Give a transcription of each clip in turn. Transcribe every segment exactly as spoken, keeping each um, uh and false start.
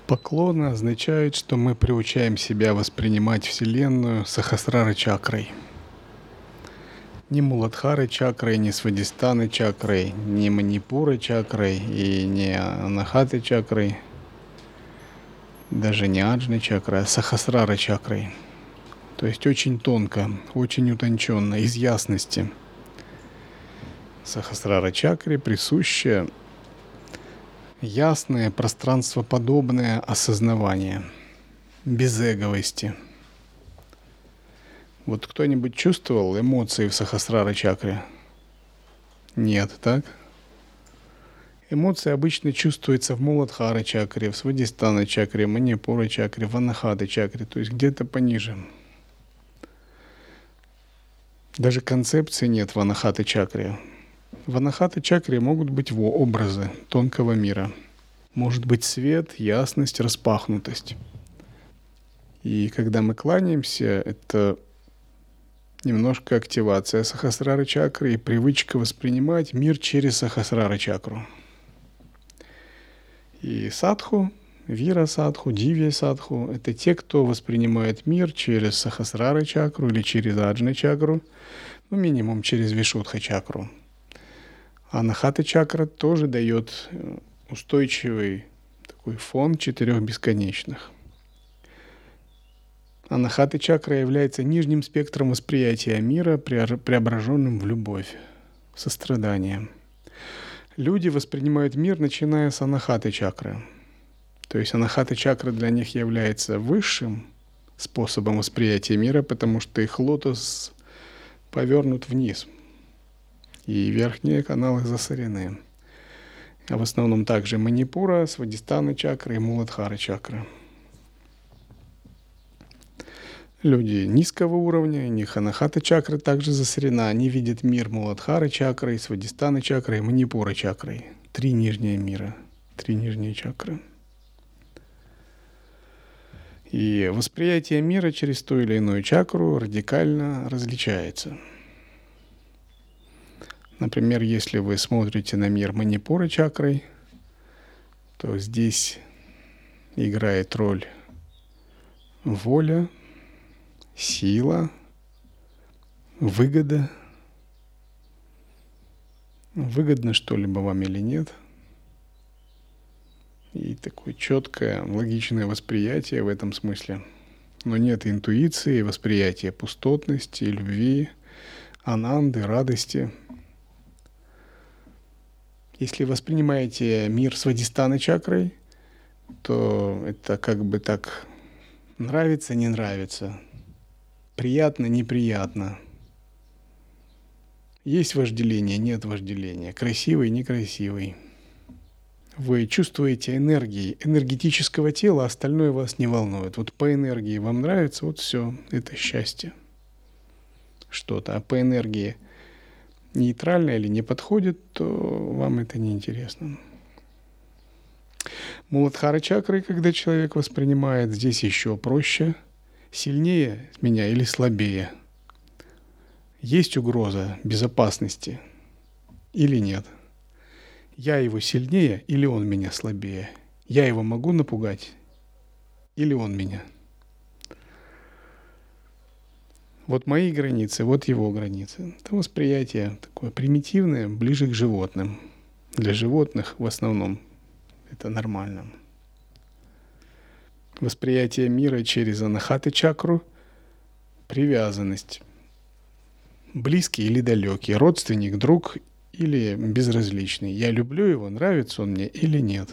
Поклоны означают, что мы приучаем себя воспринимать Вселенную Сахасрара чакрой. Не Муладхары чакрой, не Свадистаны чакрой, не Манипуры чакрой и не Анахаты чакрой, даже не Аджны чакрой, а Сахасрара чакрой. То есть очень тонко, очень утонченно, из ясности. Сахасрара чакре присуще ясное, пространствоподобное осознавание, без эговости. Вот кто-нибудь чувствовал эмоции в Сахасрара чакре? Нет, так? Эмоции обычно чувствуются в Муладхара чакре, в Свадистана чакре, Манипура чакре, в Анахаты чакре, то есть где-то пониже. Даже концепции нет в Анахаты чакре. В Анахаты чакре могут быть образы тонкого мира. Может быть свет, ясность, распахнутость. И когда мы кланяемся, это немножко активация Сахасрара чакры и привычка воспринимать мир через Сахасрара чакру. И садху, вира садху, дивья садху — это те, кто воспринимает мир через Сахасрара чакру или через Аджна чакру, ну минимум через Вишудха чакру. Анахата чакра тоже дает устойчивый такой фон четырех бесконечных. Анахата чакра является нижним спектром восприятия мира, преображенным в любовь, в сострадание. Люди воспринимают мир, начиная с Анахаты чакры. То есть Анахата чакра для них является высшим способом восприятия мира, потому что их лотос повернут вниз, и верхние каналы засорены. А в основном также Манипура, Свадистана чакра и Муладхара чакра. Люди низкого уровня, у них Анахата чакра также засорена. Они видят мир Муладхара чакрой, Свадистана чакрой, Манипура чакрой. Три нижние мира, три нижние чакры. И восприятие мира через ту или иную чакру радикально различается. Например, если вы смотрите на мир Манипура чакрой, то здесь играет роль воля, сила, выгода. Выгодно что-либо вам или нет. И такое четкое, логичное восприятие в этом смысле. Но нет интуиции, восприятия пустотности, любви, ананды, радости. Если воспринимаете мир Свадистаны чакрой, то это как бы так нравится, не нравится, приятно, неприятно. Есть вожделение, нет вожделения, красивый, некрасивый. Вы чувствуете энергии энергетического тела, остальное вас не волнует. Вот по энергии вам нравится, вот все, это счастье. Что-то. А по энергии нейтрально или не подходит, то вам это не интересно. Муладхара чакрой, когда человек воспринимает, здесь еще проще. Сильнее меня или слабее? Есть угроза безопасности или нет? Я его сильнее или он меня слабее? Я его могу напугать или он меня? Вот мои границы, вот его границы. Это восприятие такое примитивное, ближе к животным. Для животных в основном это нормально. Восприятие мира через Анахаты чакру, привязанность. Близкий или далекий, родственник, друг или безразличный. Я люблю его, нравится он мне или нет.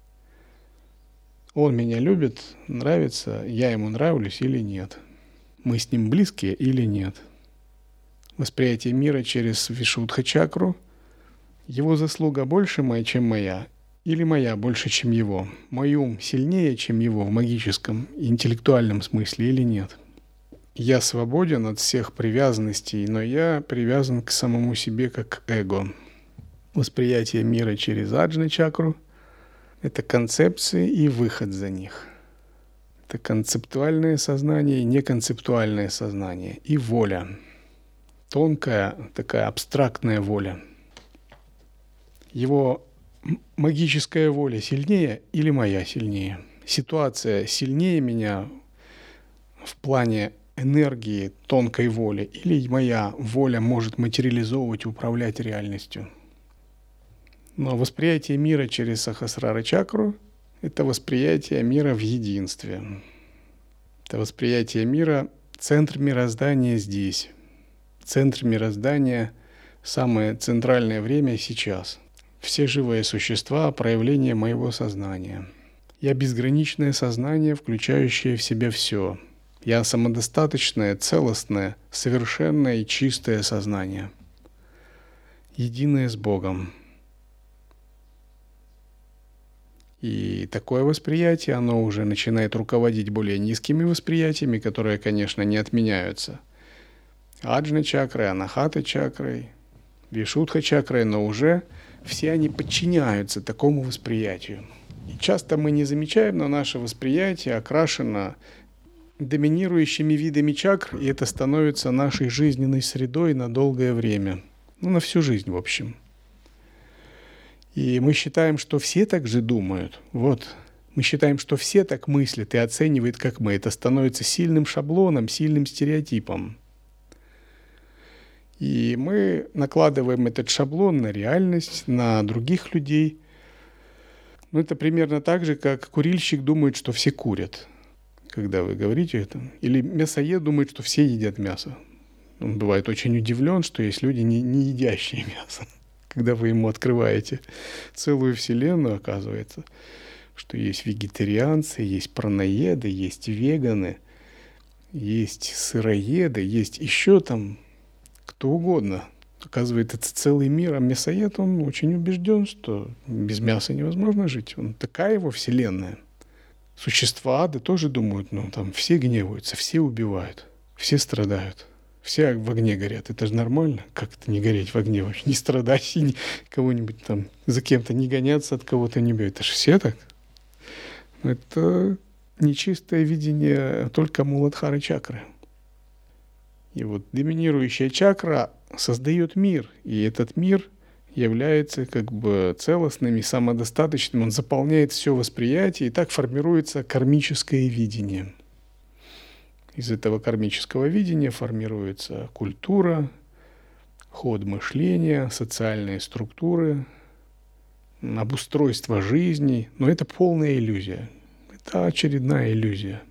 Он меня любит, нравится, я ему нравлюсь или нет. Мы с ним близкие или нет. Восприятие мира через Вишудха чакру. Его заслуга больше моя, чем моя, или моя больше, чем его. Мой ум сильнее, чем его в магическом и интеллектуальном смысле или нет. Я свободен от всех привязанностей, но я привязан к самому себе как эго. Восприятие мира через Аджна чакру — это концепции и выход за них. Это концептуальное сознание и неконцептуальное сознание. И воля. Тонкая, такая абстрактная воля. Его магическая воля сильнее или моя сильнее? ситуация сильнее меня в плане энергии, тонкой воли, или моя воля может материализовывать и управлять реальностью. Но восприятие мира через Сахасрара-чакру – это восприятие мира в единстве. Это восприятие мира, центр мироздания здесь. Центр мироздания – самое центральное время сейчас. Все живые существа – проявление моего сознания. Я безграничное сознание, включающее в себя все. Я самодостаточное, целостное, совершенное и чистое сознание. Единое с Богом. И такое восприятие, оно уже начинает руководить более низкими восприятиями, которые, конечно, не отменяются. Аджна чакрой, анахата чакрой, вишудха чакрой, но уже все они подчиняются такому восприятию. И часто мы не замечаем, но наше восприятие окрашено доминирующими видами чакр, и это становится нашей жизненной средой на долгое время. Ну, на всю жизнь, в общем. И мы считаем, что все так же думают. Вот. Мы считаем, что все так мыслят и оценивают, как мы. Это становится сильным шаблоном, сильным стереотипом. И мы накладываем этот шаблон на реальность, на других людей. Ну, это примерно так же, как курильщик думает, что все курят, когда вы говорите это. Или мясоед думает, что все едят мясо. Он бывает очень удивлен, что есть люди, не, не едящие мясо. Когда вы ему открываете целую вселенную, оказывается, что есть вегетарианцы, есть праноеды, есть веганы, есть сыроеды, есть еще там кто угодно. Оказывается, это целый мир, а мясоед, он очень убежден, что без мяса невозможно жить. Он такая его вселенная. Существа ада тоже думают, ну там все гневаются, все убивают, все страдают. Все в огне горят. Это же нормально. Как это не гореть в огне вообще? Не страдать и не, кого-нибудь там за кем-то не гоняться, от кого-то не бьют. Это же все так. Это нечистое видение только Муладхары чакры. И вот доминирующая чакра создает мир. И этот мир является как бы целостным и самодостаточным. Он заполняет все восприятие. И так формируется кармическое видение. Из этого кармического видения формируется культура, ход мышления, социальные структуры, обустройство жизни. Но это полная иллюзия. Это очередная иллюзия.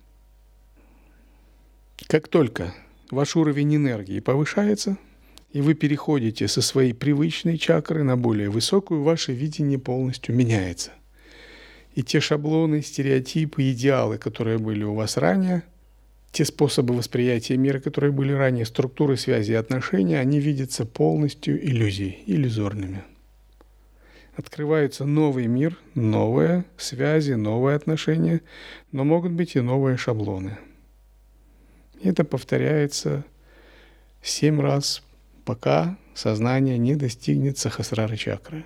Как только ваш уровень энергии повышается, и вы переходите со своей привычной чакры на более высокую, ваше видение полностью меняется. И те шаблоны, стереотипы, идеалы, которые были у вас ранее, те способы восприятия мира, которые были ранее, структуры связи и отношения, они видятся полностью иллюзией, иллюзорными. Открывается новый мир, новые связи, новые отношения, но могут быть и новые шаблоны. И это повторяется семь раз, пока сознание не достигнет Сахасрара чакры.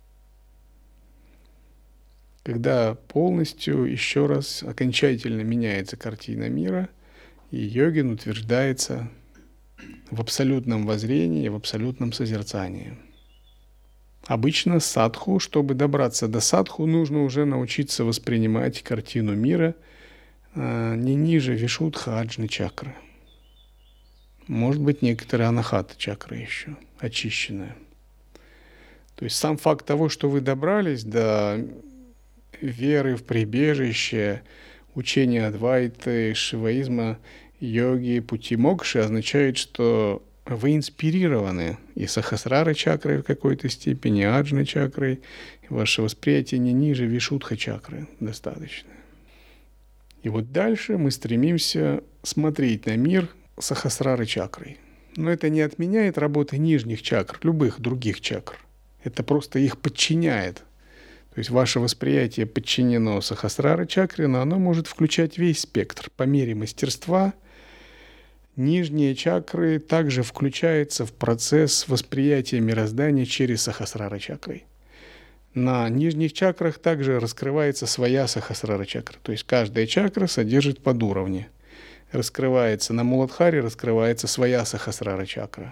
Когда полностью еще раз окончательно меняется картина мира, и йогин утверждается в абсолютном воззрении, в абсолютном созерцании. Обычно садху, чтобы добраться до садху, нужно уже научиться воспринимать картину мира э, не ниже вишудха аджны чакры. Может быть, некоторые анахата чакры еще очищенная. То есть сам факт того, что вы добрались до веры в прибежище, учения адвайты, шиваизма, йоги, пути мокши, означает, что вы инспирированы и Сахасрара чакрой в какой-то степени, аджной чакрой, и ваше восприятие не ниже вишудха чакры достаточно. И вот дальше мы стремимся смотреть на мир Сахасрара чакрой. Но это не отменяет работы нижних чакр, любых других чакр. Это просто их подчиняет. То есть ваше восприятие подчинено Сахасрара чакре, но оно может включать весь спектр. По мере мастерства нижние чакры также включаются в процесс восприятия мироздания через Сахасрара чакрой. На нижних чакрах также раскрывается своя Сахасрара чакра. То есть каждая чакра содержит подуровни. Раскрывается на Муладхаре, раскрывается своя Сахасрара чакра.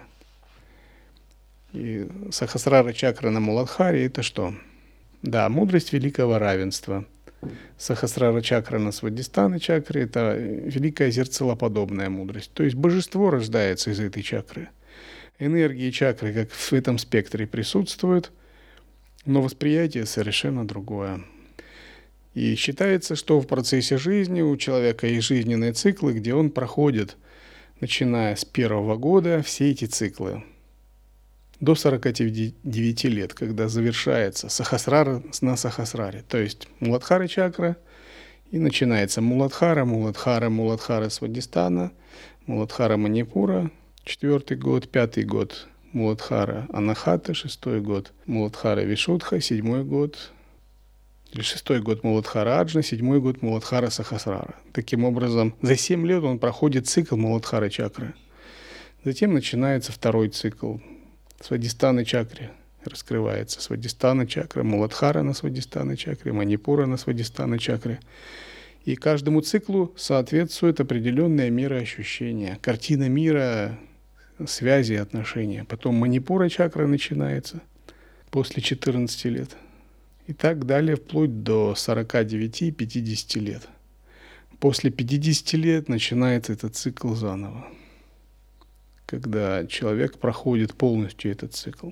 И Сахасрара чакра на Муладхаре — это что? Да, мудрость великого равенства. Сахасрара чакра на Свадхистхана чакре – это великая зеркалоподобная мудрость. То есть божество рождается из этой чакры. Энергии чакры, как в этом спектре, присутствуют, но восприятие совершенно другое. И считается, что в процессе жизни у человека есть жизненные циклы, где он проходит, начиная с первого года, все эти циклы до сорока девяти лет, когда завершается сахасрара на сахасраре, то есть Муладхара чакра, и начинается Муладхара, Муладхара, Муладхара Свадхистхана, Муладхара Манипура, четвертый год, пятый год Муладхара Анахата, шестой год Муладхара Вишудха, седьмой год, или шестой год Муладхара Аджна, седьмой год Муладхара Сахасрара. Таким образом, за семь лет он проходит цикл Муладхара чакры. Затем начинается второй цикл Свадхистхана чакры, раскрывается Свадхистхана чакра, Муладхара на Свадхистхана чакре, Манипура на Свадхистхана чакре. И каждому циклу соответствует определенная мера ощущения, картина мира, связи, отношения. Потом Манипура чакра начинается после четырнадцати лет. И так далее, вплоть до сорока девяти - пятидесяти лет. После пятидесяти лет начинается этот цикл заново, когда человек проходит полностью этот цикл.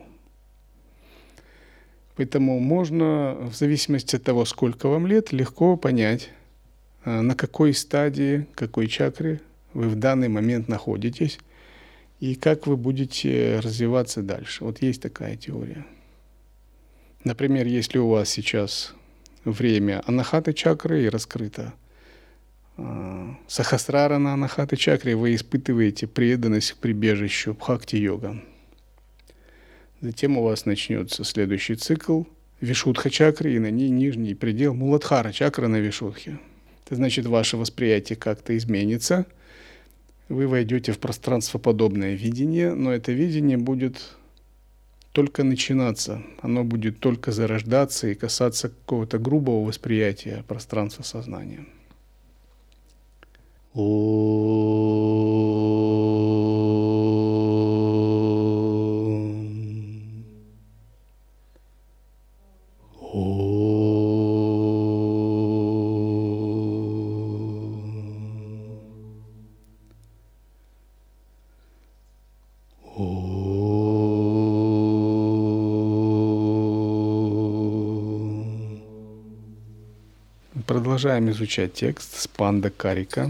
Поэтому можно, в зависимости от того, сколько вам лет, легко понять, на какой стадии, какой чакре вы в данный момент находитесь и как вы будете развиваться дальше. Вот есть такая теория. Например, если у вас сейчас время Анахаты чакры и раскрыто Сахасрара на Анахаты чакре, вы испытываете преданность к прибежищу Бхакти-йога. Затем у вас начнется следующий цикл Вишудха чакры, и на ней нижний предел Муладхара чакры на Вишудхе. Это значит, ваше восприятие как-то изменится. Вы войдете в пространствоподобное видение, но это видение будет только начинаться. Оно будет только зарождаться и касаться какого-то грубого восприятия пространства сознания. Продолжаем изучать текст Спанда Карика,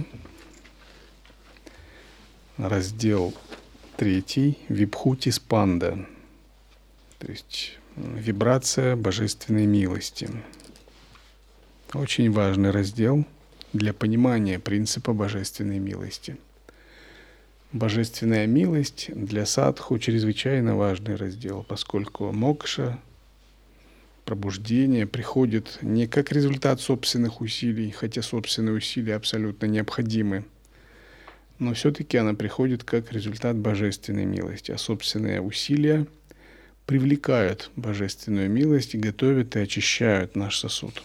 раздел третий, Вибхути Спанда, то есть вибрация божественной милости. Очень важный раздел для понимания принципа божественной милости. Божественная милость для садху чрезвычайно важный раздел, поскольку мокша, пробуждение приходит не как результат собственных усилий, хотя собственные усилия абсолютно необходимы, но все-таки она приходит как результат божественной милости, а собственные усилия привлекают божественную милость и готовят и очищают наш сосуд.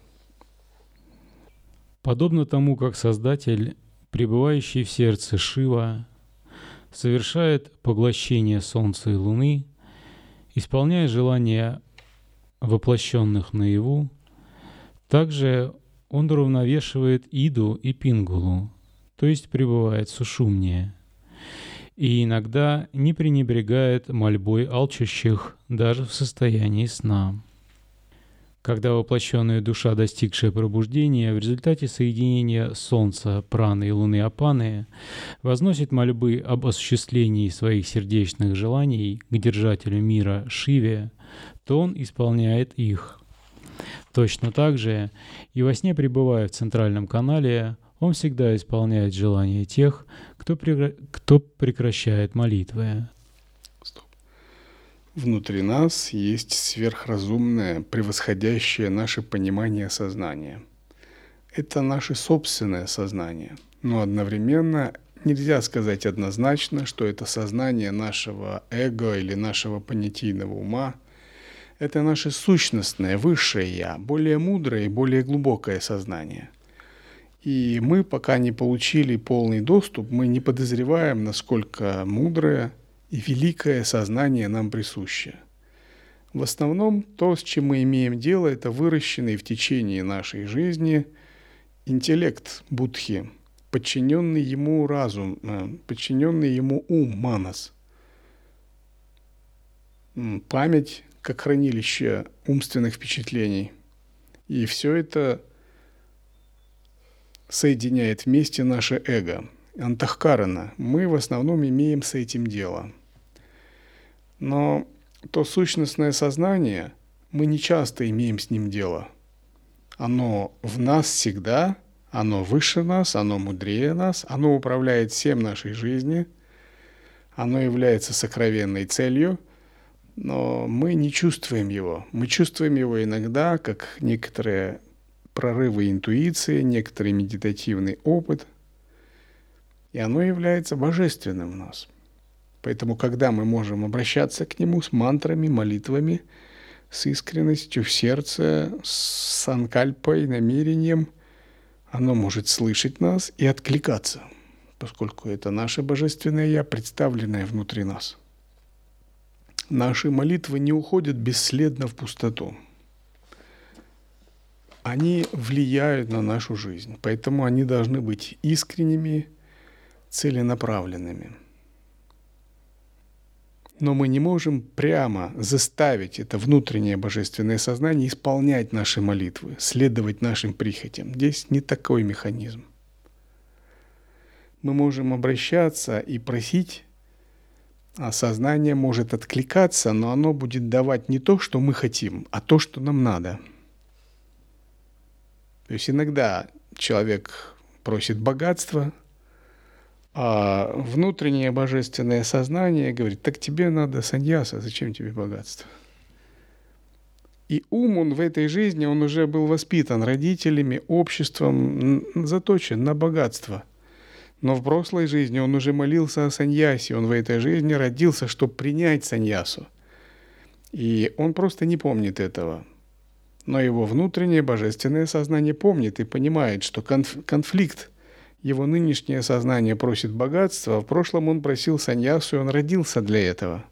Подобно тому, как Создатель, пребывающий в сердце Шива, совершает поглощение Солнца и Луны, исполняя желания воплощенных наяву, также он уравновешивает Иду и Пингулу, то есть пребывает сушумнее, и иногда не пренебрегает мольбой алчущих даже в состоянии сна. Когда воплощенная душа, достигшая пробуждения, в результате соединения Солнца, Праны и Луны Апаны, возносит мольбы об осуществлении своих сердечных желаний к Держателю мира Шиве, то он исполняет их. Точно так же и во сне, пребывая в центральном канале, он всегда исполняет желания тех, кто, прекра... кто прекращает молитвы. Стоп. Внутри нас есть сверхразумное, превосходящее наше понимание сознания. Это наше собственное сознание, но одновременно нельзя сказать однозначно, что это сознание нашего эго или нашего понятийного ума. Это наше сущностное, высшее «я», более мудрое и более глубокое сознание. И мы, пока не получили полный доступ, мы не подозреваем, насколько мудрое и великое сознание нам присуще. В основном то, с чем мы имеем дело, это выращенный в течение нашей жизни интеллект будхи, подчиненный ему разум, подчиненный ему ум, манас. Память как хранилище умственных впечатлений. И все это соединяет вместе наше эго. Антахкарана. Мы в основном имеем с этим дело. Но то сущностное сознание, мы не часто имеем с ним дело. Оно в нас всегда, оно выше нас, оно мудрее нас, оно управляет всем нашей жизни, оно является сокровенной целью, но мы не чувствуем его. Мы чувствуем его иногда, как некоторые прорывы интуиции, некоторый медитативный опыт, и оно является божественным в нас. Поэтому, когда мы можем обращаться к нему с мантрами, молитвами, с искренностью в сердце, с санкальпой, намерением, оно может слышать нас и откликаться, поскольку это наше божественное Я, представленное внутри нас. Наши молитвы не уходят бесследно в пустоту. Они влияют на нашу жизнь, поэтому они должны быть искренними, целенаправленными. Но мы не можем прямо заставить это внутреннее божественное сознание исполнять наши молитвы, следовать нашим прихотям. Здесь не такой механизм. Мы можем обращаться и просить, а сознание может откликаться, но оно будет давать не то, что мы хотим, а то, что нам надо. То есть иногда человек просит богатства, а внутреннее божественное сознание говорит: так тебе надо саньяса, зачем тебе богатство? И ум, он в этой жизни, он уже был воспитан родителями, обществом, заточен на богатство. Но в прошлой жизни он уже молился о саньясе, он в этой жизни родился, чтобы принять саньясу. И он просто не помнит этого. Но его внутреннее божественное сознание помнит и понимает, что конф- конфликт, его нынешнее сознание просит богатства, а в прошлом он просил саньясу, и он родился для этого.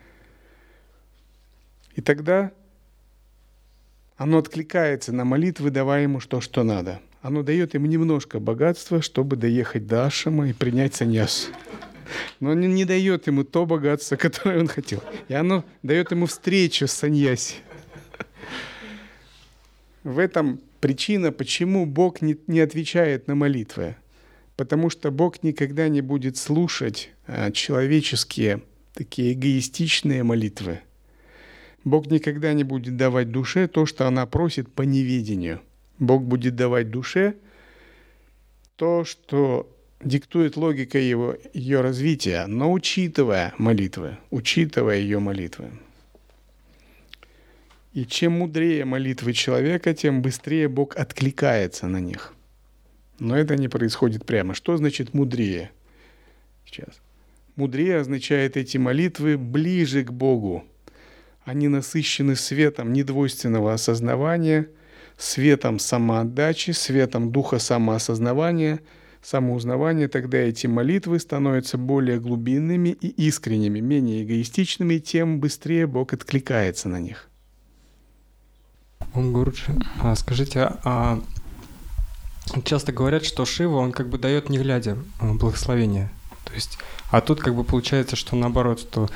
И тогда оно откликается на молитвы, давая ему то, что надо. Оно дает ему немножко богатства, чтобы доехать до ашрама и принять саньясу. Но оно не дает ему то богатство, которое он хотел. И оно дает ему встречу с саньяси. В этом причина, почему Бог не, не отвечает на молитвы. Потому что Бог никогда не будет слушать а, человеческие, такие эгоистичные молитвы. Бог никогда не будет давать душе то, что она просит по неведению. Бог будет давать душе то, что диктует логика его, ее развития, но учитывая молитвы, учитывая ее молитвы. И чем мудрее молитвы человека, тем быстрее Бог откликается на них. Но это не происходит прямо. Что значит мудрее? Сейчас. Мудрее означает эти молитвы ближе к Богу. Они насыщены светом недвойственного осознавания, светом самоотдачи, светом духа самоосознавания, самоузнавания. Тогда эти молитвы становятся более глубинными и искренними, менее эгоистичными, тем быстрее Бог откликается на них. Ом Гуруджи, а скажите, а часто говорят, что Шива, он как бы дает не глядя благословение. То есть, а тут как бы получается, что наоборот, что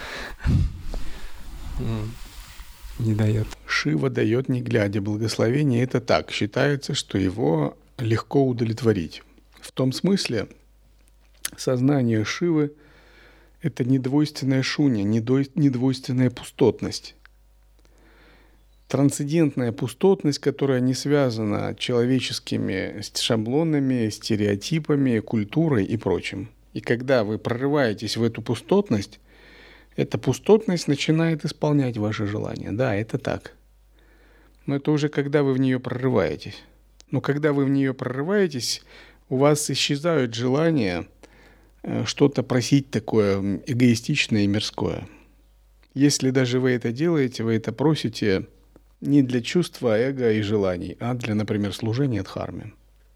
не дает. Шива дает не глядя благословение. Это так. Считается, что его легко удовлетворить. В том смысле, сознание Шивы — это недвойственная шунья, недвойственная пустотность. Трансцендентная пустотность, которая не связана человеческими шаблонами, стереотипами, культурой и прочим. И когда вы прорываетесь в эту пустотность, эта пустотность начинает исполнять ваши желания. Да, это так. Но это уже когда вы в нее прорываетесь. Но когда вы в нее прорываетесь, у вас исчезают желания что-то просить такое эгоистичное и мирское. Если даже вы это делаете, вы это просите не для чувства эго и желаний, а для, например, служения дхарме.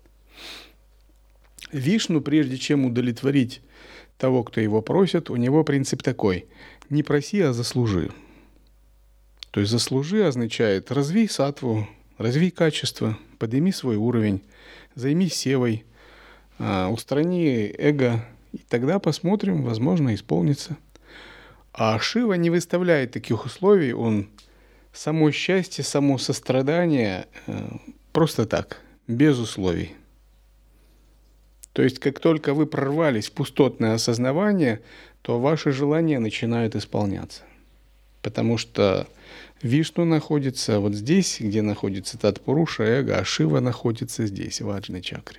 Вишну, прежде чем удовлетворить того, кто его просит, у него принцип такой: не проси, а заслужи. То есть заслужи означает развей саттву, развей качество, подними свой уровень, займись севой, устрани эго, и тогда посмотрим, возможно, исполнится. А Шива не выставляет таких условий, он само счастье, само сострадание просто так, без условий. То есть, как только вы прорвались в пустотное осознавание, то ваши желания начинают исполняться. Потому что Вишну находится вот здесь, где находится Татпуруша, эго, а Шива находится здесь, в Аджна-чакре.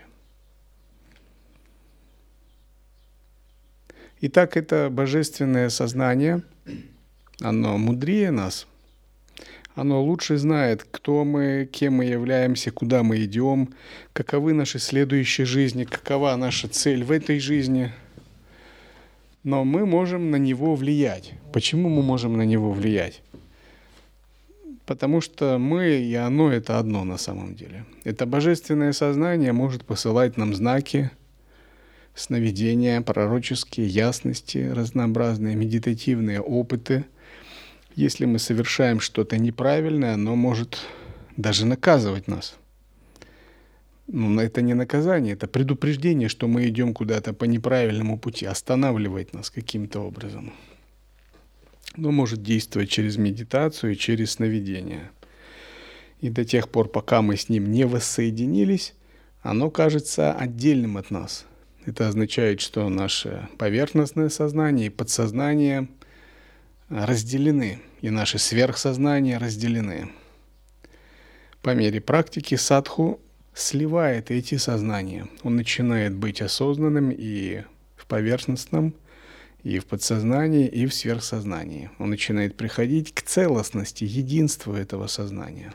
Итак, это божественное сознание, оно мудрее нас, оно лучше знает, кто мы, кем мы являемся, куда мы идем, каковы наши следующие жизни, какова наша цель в этой жизни. Но мы можем на него влиять. Почему мы можем на него влиять? Потому что мы и оно — это одно на самом деле. Это божественное сознание может посылать нам знаки, сновидения, пророческие ясности, разнообразные медитативные опыты. Если мы совершаем что-то неправильное, оно может даже наказывать нас. Но это не наказание, это предупреждение, что мы идем куда-то по неправильному пути, останавливает нас каким-то образом. Оно может действовать через медитацию и через сновидение. И до тех пор, пока мы с ним не воссоединились, оно кажется отдельным от нас. Это означает, что наше поверхностное сознание и подсознание разделены, и наши сверхсознания разделены. По мере практики садху сливает эти сознания. Он начинает быть осознанным и в поверхностном, и в подсознании, и в сверхсознании. Он начинает приходить к целостности, единству этого сознания.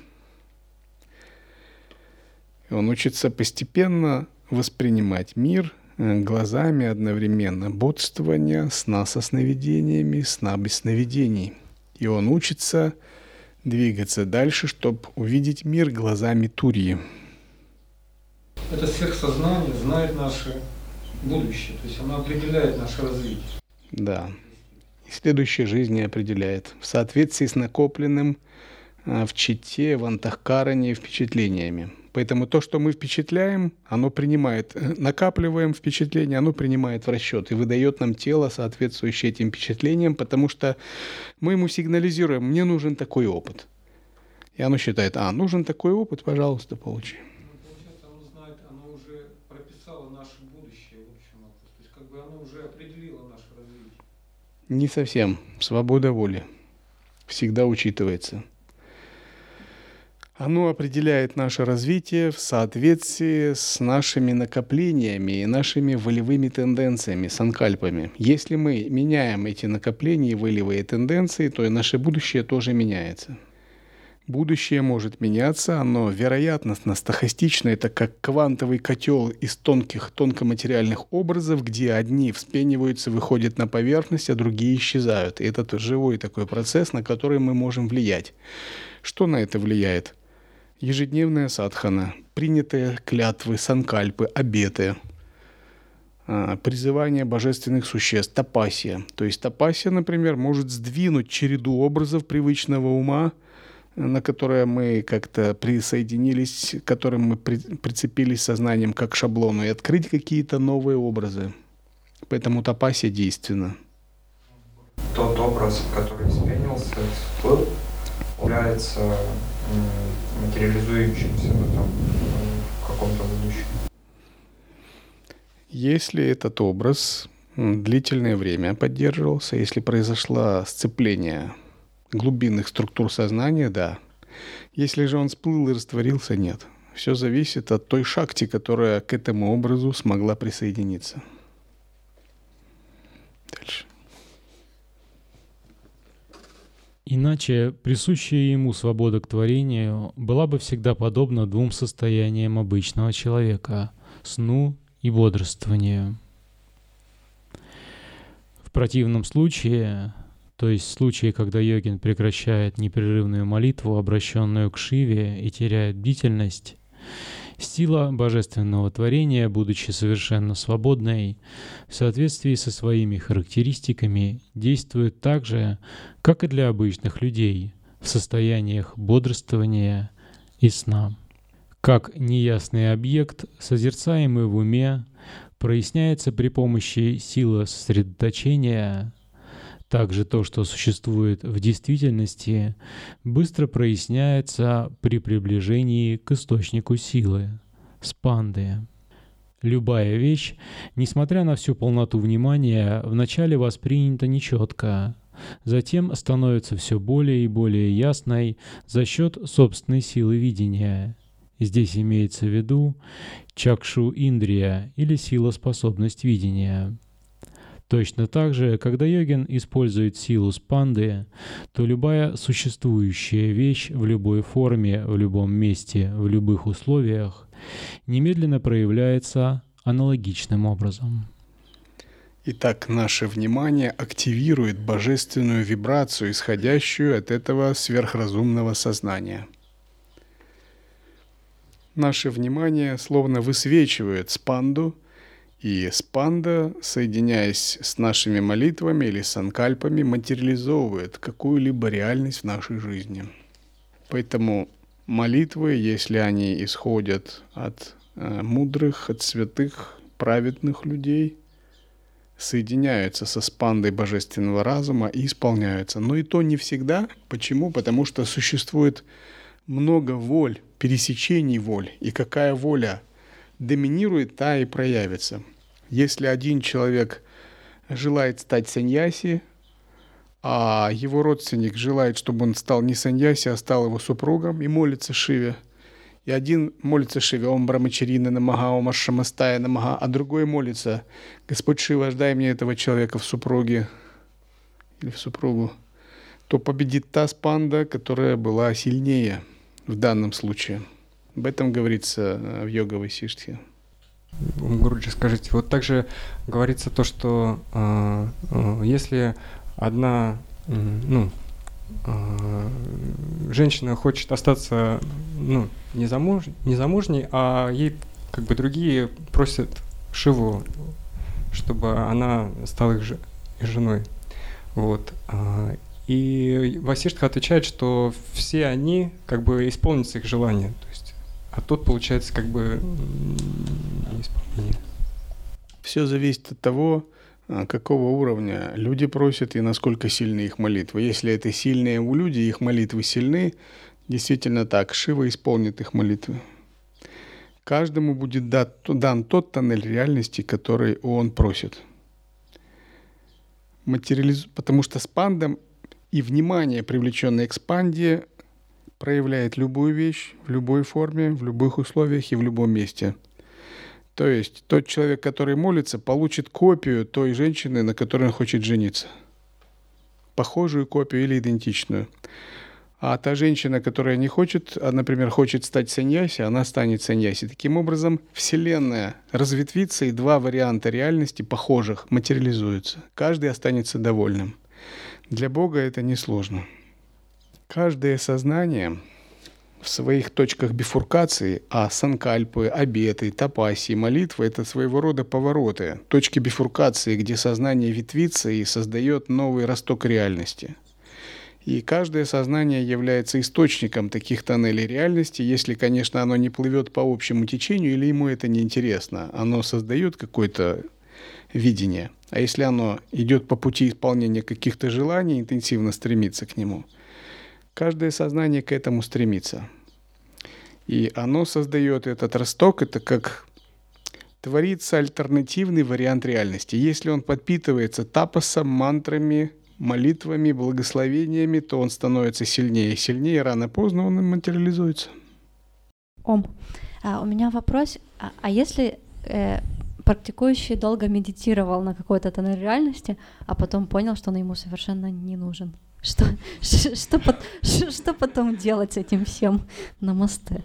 И он учится постепенно воспринимать мир глазами одновременно бодрствования, сна со сновидениями, сна без сновидений. И он учится двигаться дальше, чтобы увидеть мир глазами Турьи. Это сверхсознание знает наше будущее, то есть оно определяет наше развитие. Да. И следующая жизнь определяет в соответствии с накопленным в читте, в антахкаране впечатлениями. Поэтому то, что мы впечатляем, оно принимает, накапливаем впечатления, оно принимает в расчет и выдает нам тело, соответствующее этим впечатлениям, потому что мы ему сигнализируем: мне нужен такой опыт. И оно считает: а, нужен такой опыт, пожалуйста, получи. Получается, оно знает, оно уже прописало наше будущее, в общем, то есть как бы оно уже определило наше развитие. Не совсем. Свобода воли всегда учитывается. Оно определяет наше развитие в соответствии с нашими накоплениями и нашими волевыми тенденциями, санкальпами. Если мы меняем эти накопления и волевые тенденции, то и наше будущее тоже меняется. Будущее может меняться, оно вероятностно стохастично, это как квантовый котел из тонких, тонкоматериальных образов, где одни вспениваются, выходят на поверхность, а другие исчезают. И это живой такой процесс, на который мы можем влиять. Что на это влияет? Ежедневная садхана, принятые клятвы, санкальпы, обеты, призывание божественных существ, тапасия. То есть тапасия, например, может сдвинуть череду образов привычного ума, на которое мы как-то присоединились, к которым мы при, прицепились сознанием как к шаблону, и открыть какие-то новые образы. Поэтому тапасия действенна. Тот образ, который вспенился, является материализующимся в этом в каком-то будущем. Если этот образ длительное время поддерживался, если произошло сцепление глубинных структур сознания, да. Если же он всплыл и растворился, нет. Все зависит от той шакти, которая к этому образу смогла присоединиться. Дальше. Иначе присущая ему свобода к творению была бы всегда подобна двум состояниям обычного человека — сну и бодрствованию. В противном случае, то есть в случае, когда йогин прекращает непрерывную молитву, обращенную к Шиве, и теряет бдительность, сила божественного творения, будучи совершенно свободной, в соответствии со своими характеристиками, действует так же, как и для обычных людей, в состояниях бодрствования и сна. Как неясный объект, созерцаемый в уме, проясняется при помощи силы сосредоточения, также то, что существует в действительности, быстро проясняется при приближении к источнику силы — спанды. Любая вещь, несмотря на всю полноту внимания, вначале воспринята нечетко, затем становится все более и более ясной за счет собственной силы видения. Здесь имеется в виду чакшу-индрия или сила-способность видения. Точно так же, когда йогин использует силу спанды, то любая существующая вещь в любой форме, в любом месте, в любых условиях немедленно проявляется аналогичным образом. Итак, наше внимание активирует божественную вибрацию, исходящую от этого сверхразумного сознания. Наше внимание словно высвечивает спанду, и спанда, соединяясь с нашими молитвами или санкальпами, материализовывает какую-либо реальность в нашей жизни. Поэтому молитвы, если они исходят от э, мудрых, от святых, праведных людей, соединяются со спандой божественного разума и исполняются. Но и то не всегда. Почему? Потому что существует много воль, пересечений воль, и какая воля доминирует, та и проявится. Если один человек желает стать саньяси, а его родственник желает, чтобы он стал не саньяси, а стал его супругом и молится Шиве, и один молится Шиве «Ом Брамачарина намага, Ом Ашамастая намага», а другой молится «Господь Шива, дай мне этого человека в супруге или в супругу», то победит та спанда, которая была сильнее в данном случае. Об этом говорится в йога-васиштхе. Гуруджи, скажите, вот также говорится то, что э, э, если одна э, ну, э, женщина хочет остаться ну, незамуж, незамужней, а ей как бы другие просят Шиву, чтобы она стала их, ж, их женой. Вот. И Васиштха отвечает, что все они как бы исполнятся их желания. То есть, а тут получается как бы неисполнение. Все зависит от того, какого уровня люди просят и насколько сильны их молитвы. Если это сильные у людей, их молитвы сильны, действительно так, Шива исполнит их молитвы. Каждому будет дан тот тоннель реальности, который он просит. Материализ... Потому что спанда и внимание, привлеченное к спанде, проявляет любую вещь в любой форме, в любых условиях и в любом месте. То есть тот человек, который молится, получит копию той женщины, на которой он хочет жениться. Похожую копию или идентичную. А та женщина, которая не хочет, а, например, хочет стать саньяси, она станет саньяси. Таким образом, Вселенная разветвится, и два варианта реальности похожих материализуются. Каждый останется довольным. Для Бога это несложно. Каждое сознание в своих точках бифуркации, а санкальпы, обеты, тапаси, молитвы — это своего рода повороты, точки бифуркации, где сознание ветвится и создает новый росток реальности. И каждое сознание является источником таких тоннелей реальности, если, конечно, оно не плывет по общему течению или ему это неинтересно. Оно создает какое-то видение. А если оно идет по пути исполнения каких-то желаний, интенсивно стремится к нему, каждое сознание к этому стремится. И оно создает этот росток, это как творится альтернативный вариант реальности. Если он подпитывается тапасом, мантрами, молитвами, благословениями, то он становится сильнее и сильнее, рано-поздно он материализуется. Ом, а у меня вопрос, а, а если э, практикующий долго медитировал на какой-то тоннель реальности, а потом понял, что он ему совершенно не нужен? Что, что, что, что потом делать с этим всем? Намасте.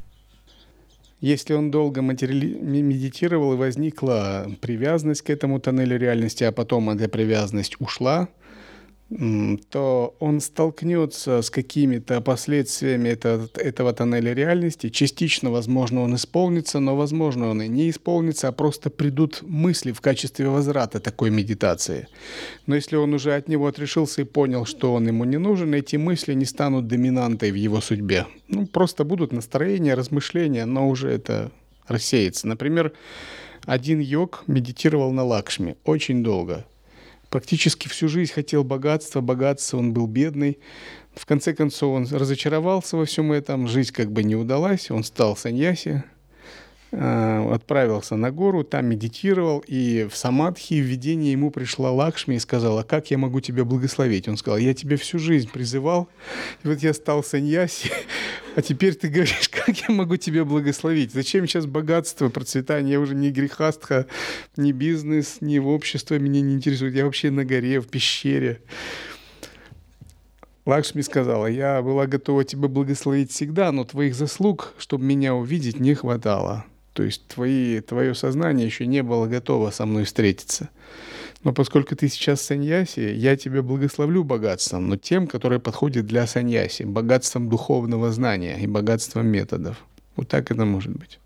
Если он долго материали... медитировал и возникла привязанность к этому тоннелю реальности, а потом эта привязанность ушла, то он столкнется с какими-то последствиями этого, этого тоннеля реальности. Частично, возможно, он исполнится, но, возможно, он и не исполнится, а просто придут мысли в качестве возврата такой медитации. Но если он уже от него отрешился и понял, что он ему не нужен, эти мысли не станут доминантой в его судьбе. Ну, просто будут настроения, размышления, но уже это рассеется. Например, один йог медитировал на Лакшми очень долго. Практически всю жизнь хотел богатства, богатства, он был бедный. В конце концов, он разочаровался во всем этом, жизнь как бы не удалась, он стал саньяси, отправился на гору, там медитировал, и в самадхи, в видении ему пришла Лакшми и сказала: как я могу тебя благословить? Он сказал: я тебя всю жизнь призывал, и вот я стал саньяси, а теперь ты говоришь, как я могу тебя благословить? Зачем сейчас богатство, процветание? Я уже не грехастха, ни бизнес, ни в общество меня не интересует, я вообще на горе, в пещере. Лакшми сказала: я была готова тебя благословить всегда, но твоих заслуг, чтобы меня увидеть, не хватало. То есть твои, твое сознание еще не было готово со мной встретиться. Но поскольку ты сейчас саньяси, я тебя благословлю богатством, но тем, которое подходит для саньяси, богатством духовного знания и богатством методов. Вот так это может быть.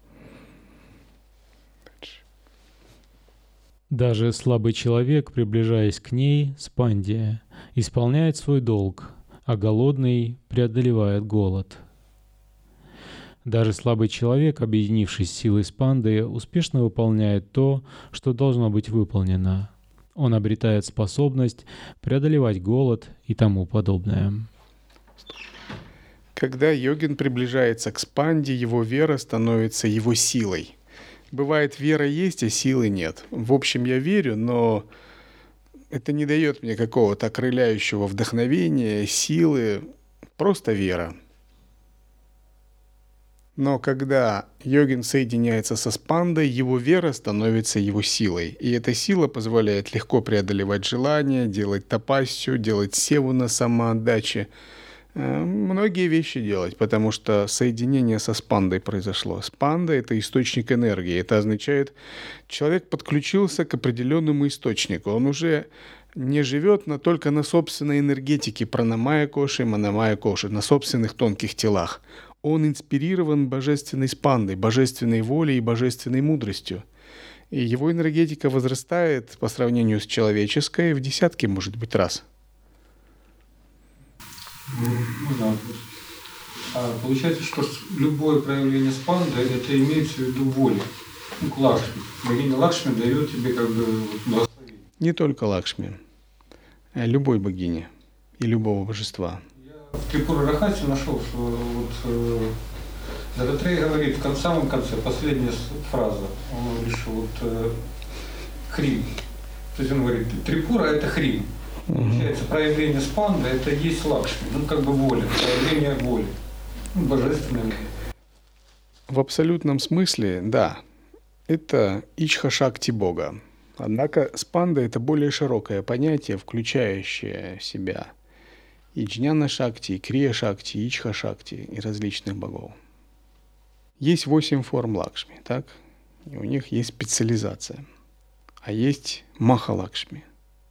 Даже слабый человек, приближаясь к ней, спанде, исполняет свой долг, а голодный преодолевает голод. Даже слабый человек, объединившись с силой спанды, успешно выполняет то, что должно быть выполнено. Он обретает способность преодолевать голод и тому подобное. Когда йогин приближается к спанде, его вера становится его силой. Бывает, вера есть, а силы нет. В общем, я верю, но это не дает мне какого-то окрыляющего вдохновения, силы, просто вера. Но когда йогин соединяется со спандой, его вера становится его силой. И эта сила позволяет легко преодолевать желания, делать тапассию, делать севу на самоотдаче. Многие вещи делать, потому что соединение со спандой произошло. Спанда — это источник энергии. Это означает, человек подключился к определенному источнику. Он уже не живет на, только на собственной энергетике пранамая коши, манамая коши, на собственных тонких телах. Он инспирирован божественной спандой, божественной волей и божественной мудростью. И его энергетика возрастает по сравнению с человеческой в десятки, может быть, раз. Ну да. А получается, что любое проявление спанды, это имеется в виду воля. Ну, к Лакшми. Богиня Лакшми дает тебе как бы благословение. Не только Лакшми, а любой богини и любого божества. В Трипура Рахасе нашел, что вот э, Дататрей говорит в самом конце, последняя фраза, он говорит, что вот э, хрим. То есть он говорит, Трипура — это хрим. Получается, проявление спанды — это и есть Лакшми, ну как бы воля, проявление воли, ну, божественная. В абсолютном смысле, да, это ичха-шакти Бога. Однако спанда — это более широкое понятие, включающее в себя и джняна-шакти, и крия-шакти, и ичха-шакти, и различных богов. Есть восемь форм Лакшми, так? И у них есть специализация. А есть Маха-Лакшми.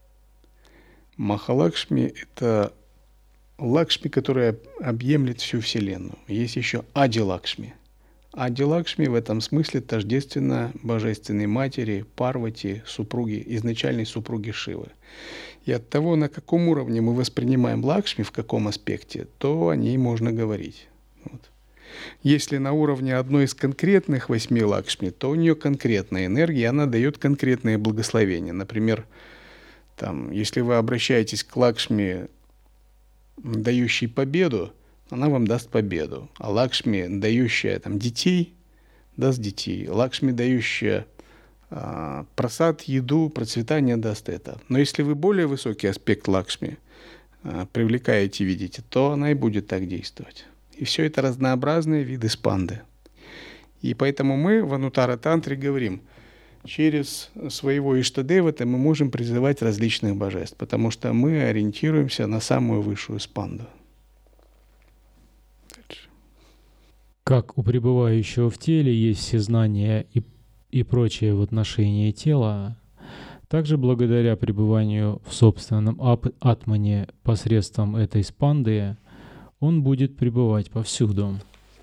Маха-Лакшми — это Лакшми, которая объемлет всю Вселенную. Есть еще Ади-Лакшми. Ади-Лакшми в этом смысле тождественно Божественной Матери, Парвати, супруги, изначальной супруги Шивы. И от того, на каком уровне мы воспринимаем Лакшми, в каком аспекте, то о ней можно говорить. Вот. Если на уровне одной из конкретных восьми Лакшми, то у нее конкретная энергия, она дает конкретные благословения. Например, там, если вы обращаетесь к Лакшми, дающей победу, она вам даст победу. А Лакшми, дающая там, детей, даст детей. Лакшми, дающая а, прасад, еду, процветание, даст это. Но если вы более высокий аспект Лакшми а, привлекаете, видите, то она и будет так действовать. И все это разнообразные виды спанды. И поэтому мы в Анутара-тантре говорим, через своего Иштадевата мы можем призывать различных божеств, потому что мы ориентируемся на самую высшую спанду. Как у пребывающего в теле есть всезнание и, и прочее в отношении тела, Также благодаря пребыванию в собственном атмане посредством этой спанды он будет пребывать повсюду.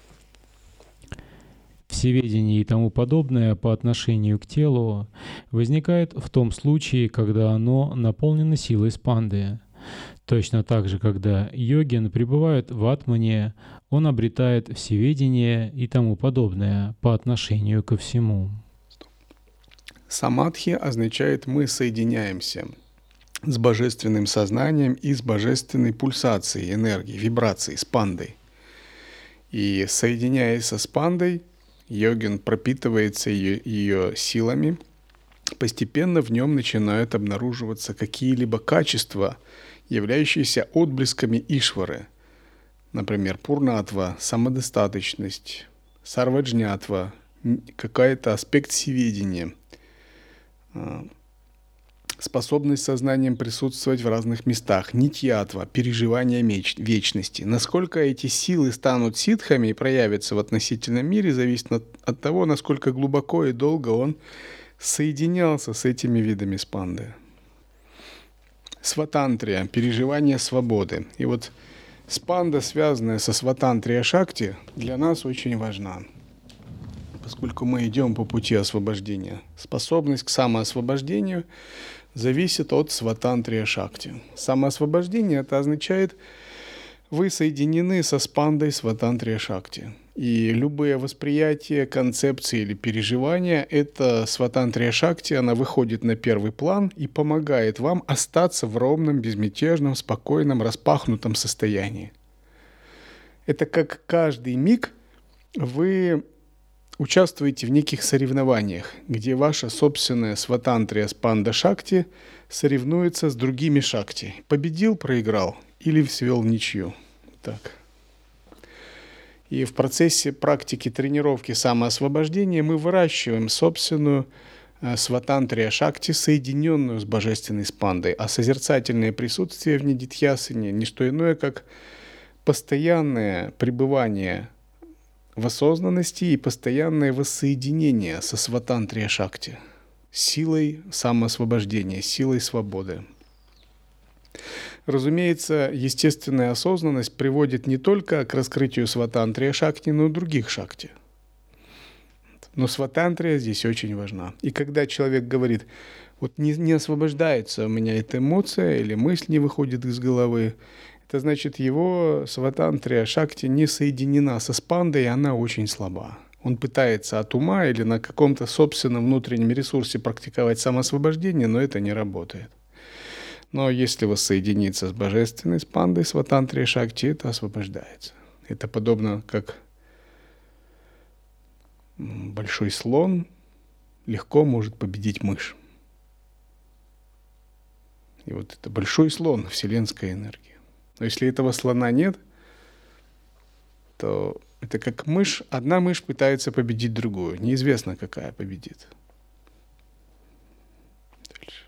Всеведение и тому подобное по отношению к телу возникает в том случае, когда оно наполнено силой спанды. Точно так же, когда йогин пребывает в атмане, он обретает всеведение и тому подобное по отношению ко всему. Самадхи означает «мы соединяемся» с божественным сознанием и с божественной пульсацией энергии, вибрацией, спандой. И соединяясь со спандой, йогин пропитывается ее, ее силами, постепенно в нем начинают обнаруживаться какие-либо качества, являющиеся отблесками Ишвары. Например, пурнатва, самодостаточность, сарваджнятва, какой-то аспект всеведения, способность сознанием присутствовать в разных местах, нитьятва, переживание вечности. Насколько эти силы станут ситхами и проявятся в относительном мире, зависит от, от того, насколько глубоко и долго он соединялся с этими видами спанды. Сватантрия, переживание свободы. И вот спанда, связанная со сватантрия шакти, для нас очень важна, поскольку мы идем по пути освобождения. Способность к самоосвобождению зависит от сватантрия шакти. Самоосвобождение — это означает, вы соединены со спандой сватантрия шакти. И любые восприятия, концепции или переживания — это сватантрия шакти, она выходит на первый план и помогает вам остаться в ровном, безмятежном, спокойном, распахнутом состоянии. Это как каждый миг вы участвуете в неких соревнованиях, где ваша собственная сватантрия спанда шакти соревнуется с другими шакти. Победил, проиграл или свел ничью. Так. И в процессе практики тренировки самоосвобождения мы выращиваем собственную сватантрия шакти, соединенную с божественной спандой, а созерцательное присутствие в нидитьясане — не что иное, как постоянное пребывание в осознанности и постоянное воссоединение со сватантрия шакти, силой самоосвобождения, силой свободы. Разумеется, естественная осознанность приводит не только к раскрытию сватантрия шакти, но и других шакти. Но сватантрия здесь очень важна. И когда человек говорит, вот не, не освобождается у меня эта эмоция или мысль не выходит из головы, это значит, его сватантрия шакти не соединена со спандой, и она очень слаба. Он пытается от ума или на каком-то собственном внутреннем ресурсе практиковать самоосвобождение, но это не работает. Но если воссоединиться с божественной спандой, сватантрия шакти, это освобождается. Это подобно как большой слон легко может победить мышь. И вот это большой слон, вселенская энергия. Но если этого слона нет, то это как мышь, одна мышь пытается победить другую. Неизвестно, какая победит. Дальше.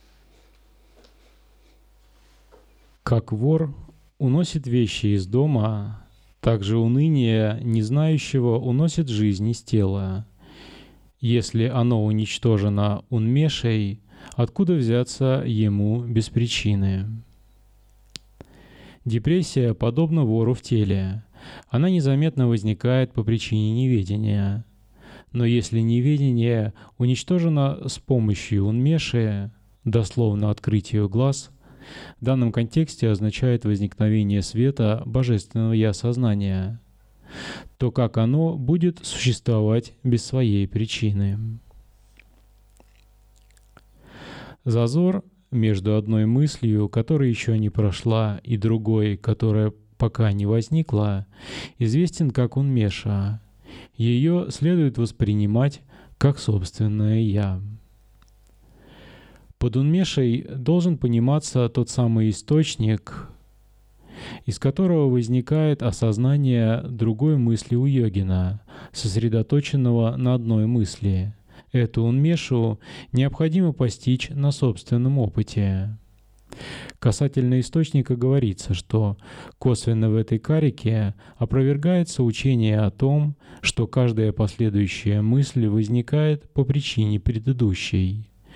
Как вор уносит вещи из дома, так же уныние незнающего уносит жизнь из тела. Если оно уничтожено унмешей, откуда взяться ему без причины? Депрессия подобна вору в теле. Она незаметно возникает по причине неведения. Но если неведение уничтожено с помощью унмеши, дословно открытию глаз, в данном контексте означает возникновение света божественного Я-сознания, то как оно будет существовать без своей причины? Зазор между одной мыслью, которая еще не прошла, и другой, которая пока не возникла, известен как унмеша. Ее следует воспринимать как собственное «я». Под унмешей должен пониматься тот самый источник, из которого возникает осознание другой мысли у йогина, сосредоточенного на одной мысли. Эту унмешу необходимо постичь на собственном опыте. Касательно источника говорится, что косвенно в этой карике опровергается учение о том, что каждая последующая мысль возникает по причине предыдущей.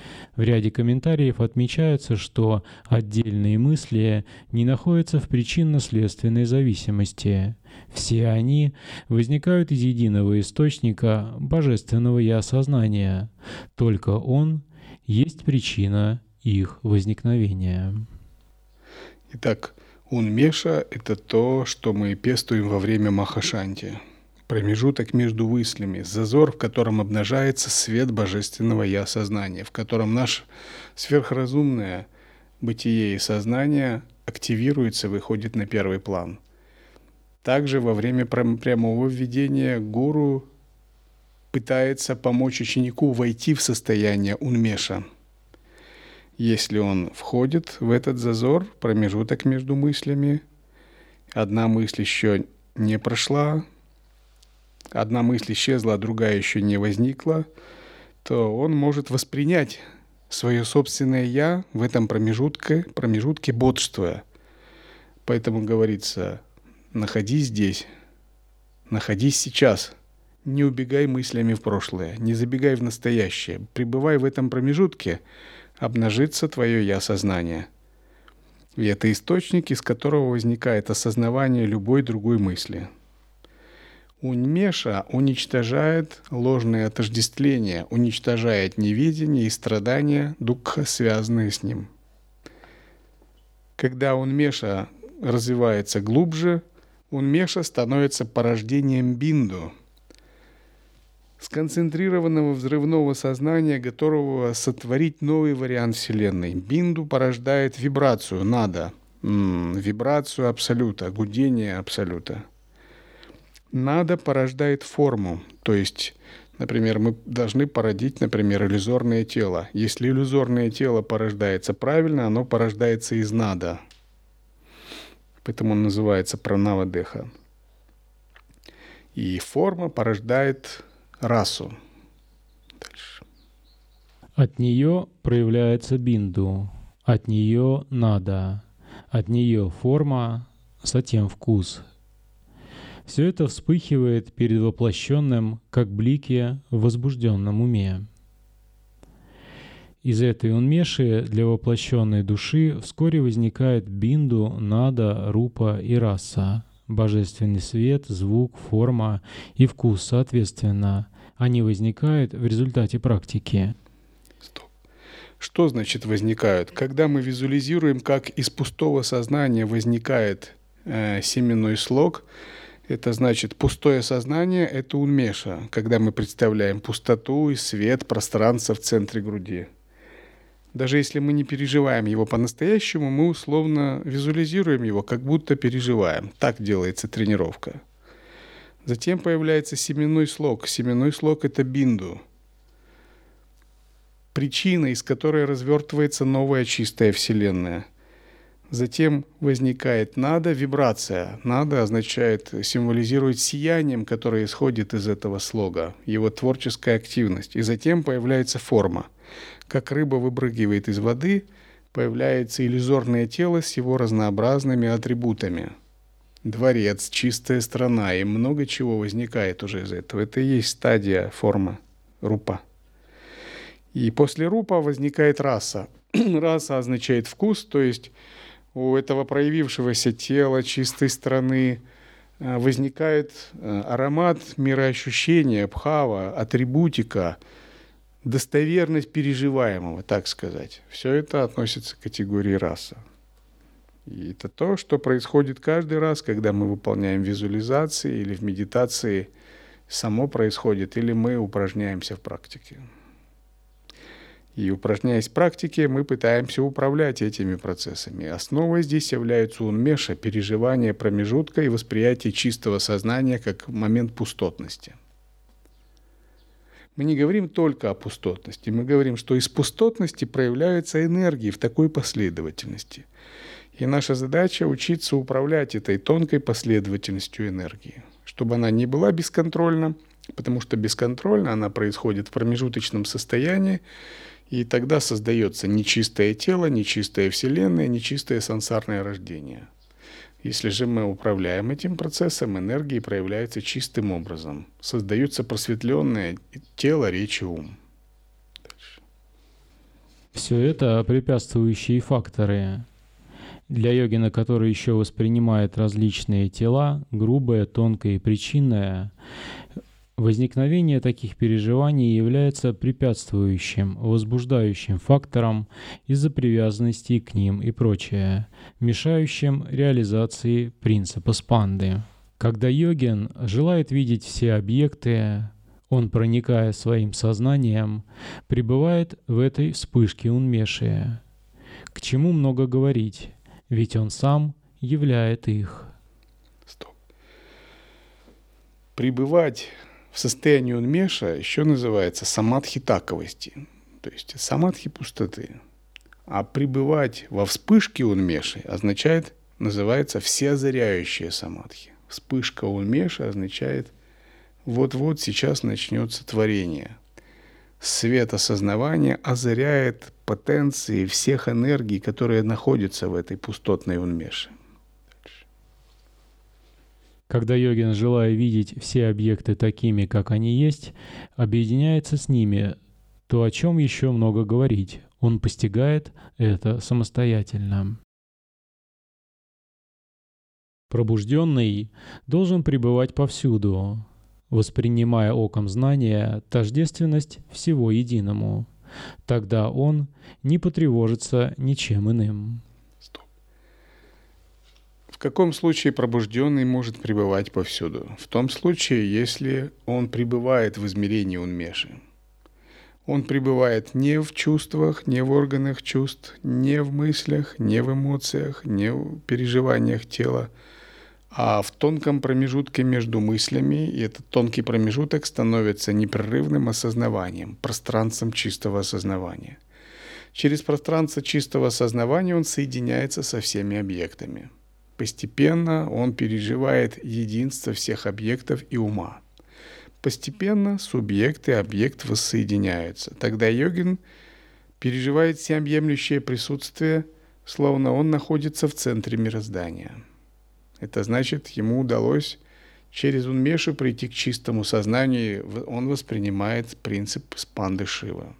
В ряде комментариев отмечается, что отдельные мысли не находятся в причинно-следственной зависимости. Все они возникают из единого источника божественного Я-сознания. Только Он есть причина их возникновения. Итак, унмеша — это то, что мы пестуем во время Махашанти. Промежуток между мыслями, зазор, в котором обнажается свет божественного Я-сознания, в котором наше сверхразумное бытие и сознание активируется, выходит на первый план. Также во время прямого введения гуру пытается помочь ученику войти в состояние унмеша. Если он входит в этот зазор, промежуток между мыслями, одна мысль еще не прошла, одна мысль исчезла, а другая еще не возникла, то он может воспринять свое собственное «я» в этом промежутке, промежутке бодрствуя. Поэтому говорится: находись здесь, находись сейчас, не убегай мыслями в прошлое, не забегай в настоящее, пребывай в этом промежутке, обнажится твое «я»-сознание. И это источник, из которого возникает осознавание любой другой мысли. Унмеша уничтожает ложные отождествления, уничтожает неведение и страдания дукха, связанные с ним. Когда унмеша развивается глубже, унмеша становится порождением бинду, сконцентрированного взрывного сознания, готового сотворить новый вариант Вселенной. Бинду порождает вибрацию нада, м-м, вибрацию абсолюта, гудение абсолюта. Нада порождает форму, то есть, например, мы должны породить, например, иллюзорное тело. Если иллюзорное тело порождается правильно, оно порождается из нада. Поэтому он называется пранава-деха. И форма порождает расу. Дальше. От нее проявляется бинду, от нее нада, от нее форма, затем вкус. Все это вспыхивает перед воплощенным, как блики в возбужденном уме. Из этой унмеши для воплощенной души вскоре возникает бинду, нада, рупа и раса, божественный свет, звук, форма и вкус соответственно. Они возникают в результате практики. Стоп. Что значит возникают? Когда мы визуализируем, как из пустого сознания возникает э, семенной слог, это значит, пустое сознание — это унмеша, когда мы представляем пустоту и свет пространства в центре груди. Даже если мы не переживаем его по-настоящему, мы условно визуализируем его, как будто переживаем. Так делается тренировка. Затем появляется семенной слог. Семенной слог — это бинду. Причина, из которой развертывается новая чистая Вселенная. Затем возникает нада, вибрация. Нада означает, символизирует сиянием, которое исходит из этого слога, его творческая активность. И затем появляется форма. Как рыба выпрыгивает из воды, появляется иллюзорное тело с его разнообразными атрибутами. Дворец, чистая страна и много чего возникает уже из этого. Это и есть стадия формы рупа. И после рупа возникает раса. Раса означает вкус, то есть у этого проявившегося тела чистой страны возникает аромат мироощущения, бхава, атрибутика, достоверность переживаемого, так сказать. Все это относится к категории раса. И это то, что происходит каждый раз, когда мы выполняем визуализации или в медитации само происходит, или мы упражняемся в практике. И упражняясь в практике, мы пытаемся управлять этими процессами. Основой здесь является унмеша, переживание промежутка и восприятие чистого сознания как момент пустотности. Мы не говорим только о пустотности, мы говорим, что из пустотности проявляются энергии в такой последовательности. И наша задача — учиться управлять этой тонкой последовательностью энергии, чтобы она не была бесконтрольна, потому что бесконтрольно она происходит в промежуточном состоянии, и тогда создается нечистое тело, нечистая вселенная, нечистое сансарное рождение. Если же мы управляем этим процессом, энергии проявляются чистым образом. Создаются просветленное тело, речь и ум. Дальше. Все это препятствующие факторы. Для йогина, который еще воспринимает различные тела, грубое, тонкое и причинное, возникновение таких переживаний является препятствующим, возбуждающим фактором из-за привязанности к ним и прочее, мешающим реализации принципа спанды. Когда йогин желает видеть все объекты, он, проникая своим сознанием, пребывает в этой вспышке унмеши. К чему много говорить, ведь он сам являет их. Стоп. Пребывать в состоянии унмеша еще называется самадхи таковости, то есть самадхи пустоты. А пребывать во вспышке унмеши означает, называется всеозаряющая самадхи. Вспышка унмеши означает вот-вот сейчас начнется творение. Свет осознавания озаряет потенции всех энергий, которые находятся в этой пустотной унмеше. Когда йогин, желая видеть все объекты такими, как они есть, объединяется с ними, то о чем еще много говорить, он постигает это самостоятельно. Пробужденный должен пребывать повсюду, воспринимая оком знания тождественность всего единому. Тогда он не потревожится ничем иным. Стоп. В каком случае пробужденный может пребывать повсюду? В том случае, если он пребывает в измерении унмеши. Он пребывает не в чувствах, не в органах чувств, не в мыслях, не в эмоциях, не в переживаниях тела, а в тонком промежутке между мыслями, и этот тонкий промежуток становится непрерывным осознаванием, пространством чистого осознавания. Через пространство чистого осознавания он соединяется со всеми объектами. Постепенно он переживает единство всех объектов и ума. Постепенно субъект и объект воссоединяются. Тогда йогин переживает всеобъемлющее присутствие, словно он находится в центре мироздания. Это значит, ему удалось через унмешу прийти к чистому сознанию, он воспринимает принцип спанды Шива.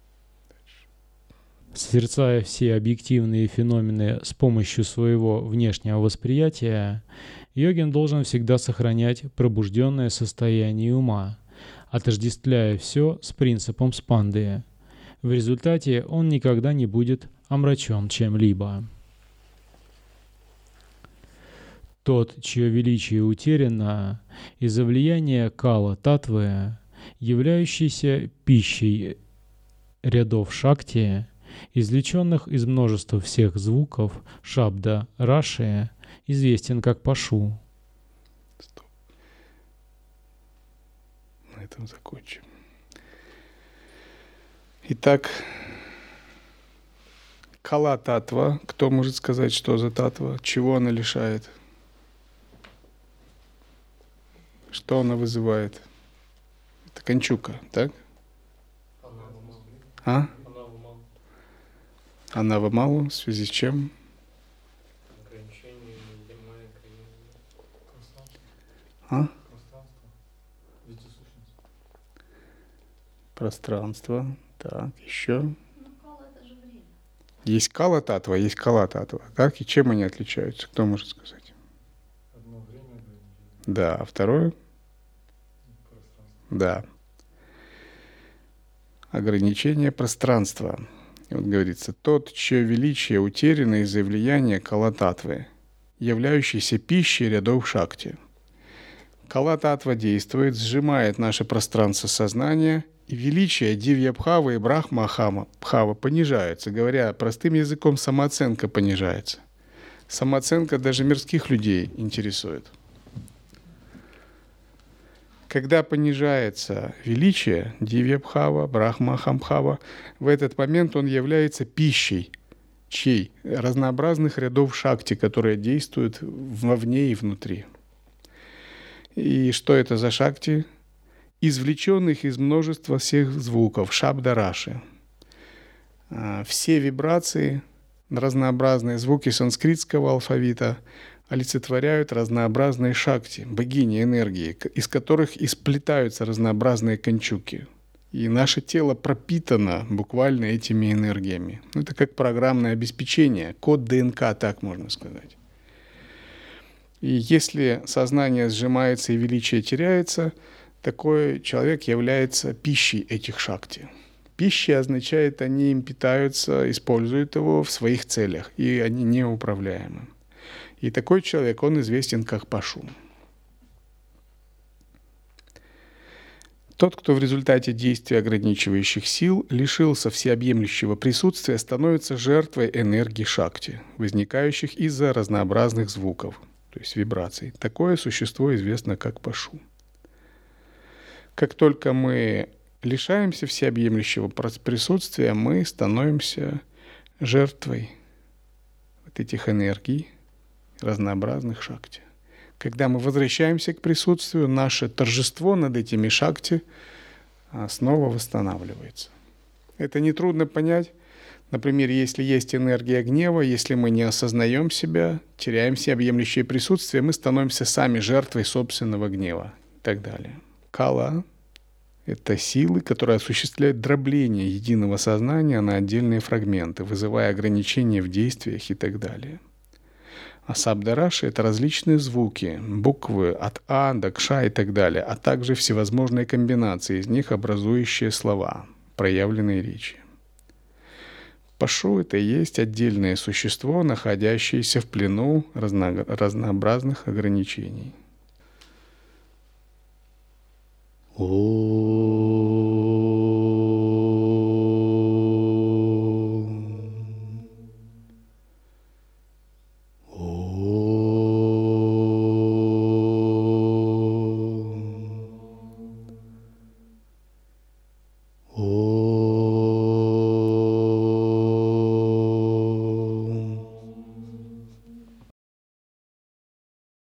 Созерцая все объективные феномены с помощью своего внешнего восприятия, йогин должен всегда сохранять пробужденное состояние ума, отождествляя все с принципом спанды. В результате он никогда не будет омрачен чем-либо. Тот, чье величие утеряно из-за влияния кала-татвы, являющейся пищей рядов шакти, извлеченных из множества всех звуков шабда раши, известен как пашу. Стоп. На этом закончим. Итак, кала-татва. Кто может сказать, что за татва? Чего она лишает? Что она вызывает? Это кончука, так? А? Анава-малу, в связи с чем? А? Пространство. Так, еще. Есть кала-татва, есть кала-татва. Так, и чем они отличаются? Кто может сказать? Одно время. Да, а второе? Да. Ограничение пространства. И вот говорится, тот, чье величие утеряно из-за влияния кала-татвы, являющейся пищей рядов шакти. Кала-татва действует, сжимает наше пространство сознания, и величие дивья-бхава и брахма-бхава понижаются. Говоря простым языком, самооценка понижается. Самооценка даже мирских людей интересует. Когда понижается величие дивья-бхава, брахма-бхава, в этот момент он является пищей чей? Разнообразных рядов шакти, которые действуют вовне и внутри. И что это за шакти? Извлеченных из множества всех звуков, шабда-раши. Все вибрации, разнообразные звуки санскритского алфавита олицетворяют разнообразные шакти, богини энергии, из которых и сплетаются разнообразные кончуки. И наше тело пропитано буквально этими энергиями. Это как программное обеспечение, код ДНК, так можно сказать. И если сознание сжимается и величие теряется, такой человек является пищей этих шакти. Пища означает, они им питаются, используют его в своих целях, и они неуправляемы. И такой человек, он известен как пашу. Тот, кто в результате действия ограничивающих сил лишился всеобъемлющего присутствия, становится жертвой энергии шакти, возникающих из-за разнообразных звуков, то есть вибраций. Такое существо известно как пашу. Как только мы лишаемся всеобъемлющего присутствия, мы становимся жертвой вот этих энергий, разнообразных шакти. Когда мы возвращаемся к присутствию, наше торжество над этими шакти снова восстанавливается. Это нетрудно понять. Например, если есть энергия гнева, если мы не осознаем себя, теряем всеобъемлющее присутствие, мы становимся сами жертвой собственного гнева и так далее. Кала — это силы, которые осуществляют дробление единого сознания на отдельные фрагменты, вызывая ограничения в действиях и так далее. А сабдараши — это различные звуки, буквы от А до Кша и так далее, а также всевозможные комбинации из них, образующие слова, проявленные речи. Пашу — это и есть отдельное существо, находящееся в плену разно- разнообразных ограничений. О